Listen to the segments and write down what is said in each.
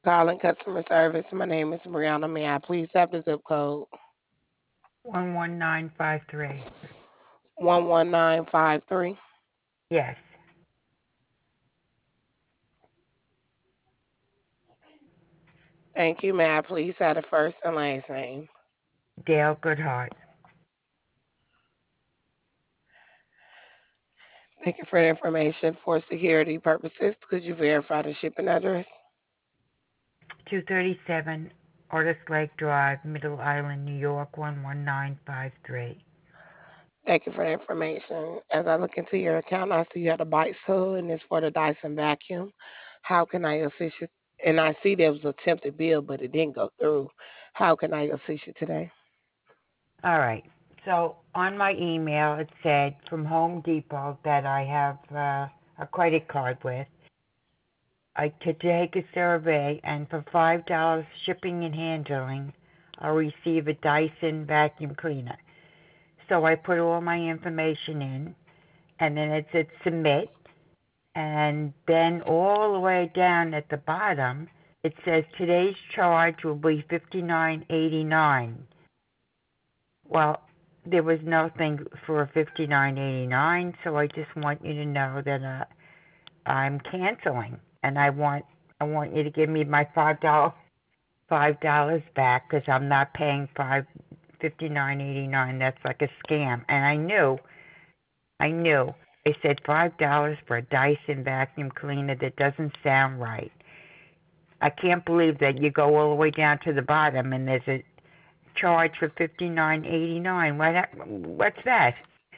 Calling customer service. My name is Brianna. May I please have the zip code? 11953. 11953. Yes. Thank you. May I please have the first and last name? Dale Goodhart. Thank you for the information. For security purposes, could you verify the shipping address? 237 Artist Lake Drive, Middle Island, New York 11953. Thank you for the information. As I look into your account, I see you had a Bites Hood and it's for the Dyson vacuum. How can I assist you? And I see there was an attempted bill, but it didn't go through. How can I assist you today? All right. So on my email, it said from Home Depot that I have a credit card with. I could take a survey, and for $5 shipping and handling, I'll receive a Dyson vacuum cleaner. So I put all my information in, and then it said submit, and then all the way down at the bottom, it says today's charge will be $59.89. Well, there was nothing for $59.89, so I just want you to know that I'm canceling, and I want you to give me my $5 back because I'm not paying $59.89. That's like a scam, and I knew. They said $5 for a Dyson vacuum cleaner. That doesn't sound right. I can't believe that you go all the way down to the bottom and there's a charge for $59.89. What's that?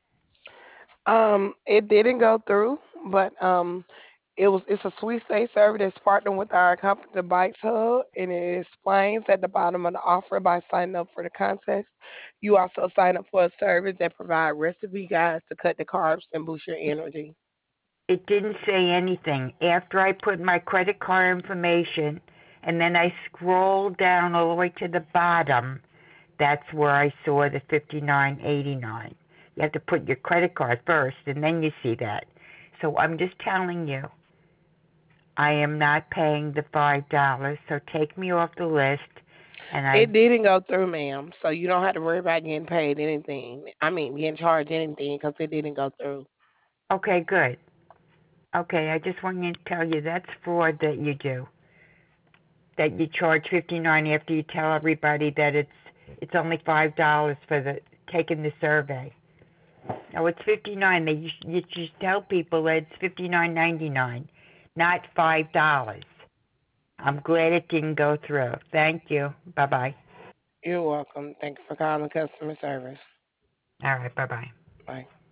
It didn't go through, but it's a sweepstakes service that's partnered with our company, the Bikes Hub, and it explains at the bottom of the offer by signing up for the contest. You also sign up for a service that provide recipe guides to cut the carbs and boost your energy. It didn't say anything. After I put my credit card information and then I scrolled down all the way to the bottom, that's where I saw the $59.89. You have to put your credit card first and then you see that. So I'm just telling you, I am not paying the $5, so take me off the list. And It I, didn't go through, ma'am, so you don't have to worry about getting paid anything. I mean, getting charged anything because it didn't go through. okay, good. Okay, I just want to tell you that's fraud that you do. That you charge 59 after you tell everybody that it's only $5 for the taking the survey. No, it's 59. You just tell people that it's 59.99, not $5. I'm glad it didn't go through. Thank you. Bye bye. You're welcome. Thank you for calling customer service. All right. Bye bye. Bye.